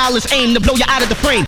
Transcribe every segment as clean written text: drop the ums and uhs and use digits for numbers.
dollars aim to blow you out of the frame.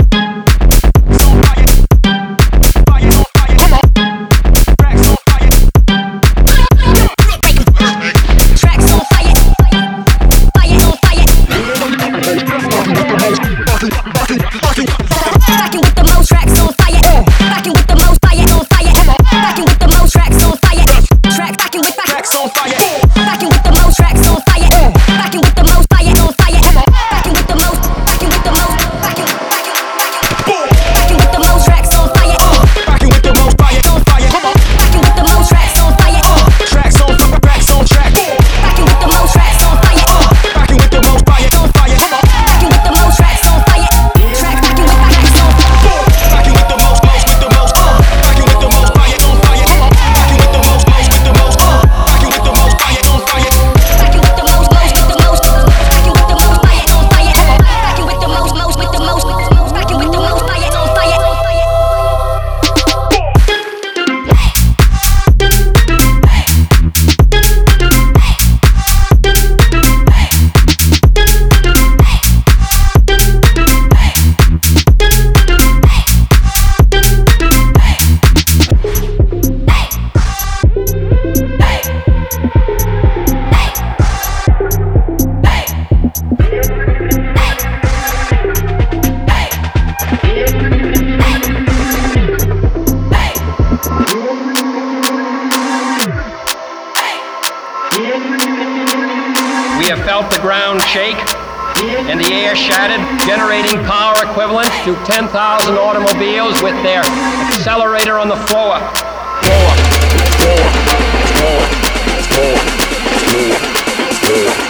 Rockin' with the most tracks on fire. Rockin' with the most fire on fire. Rockin' with the most tracks on fire. Rockin' with tracks on fire. Rockin' with the most tracks on fire. Rockin' with the most fire on fire. Rockin' with the most. Rockin' with the most. Rockin' with the most tracks on fire. Rockin' with the most fire on fire. Rockin' with the most tracks on fire. Tracks on track. Rockin' with the most tracks on fire. Rockin' with the most fire on fire. Rockin' with the most tracks on fire. Tracks rockin' with tracks on fire. Rockin' with the most, with the most. Rockin' with the most fire on fire. Rockin' with the most, with the most. Rockin' with the most fire on fire. Rockin' with the most, with the most. Rockin' with the most fire on fire. Rockin' with the most, with the most. Rockin' with the most fire on fire. We have felt the ground shake and the air shattered, generating power equivalent to 10,000 automobiles with their accelerator on the floor. Floor.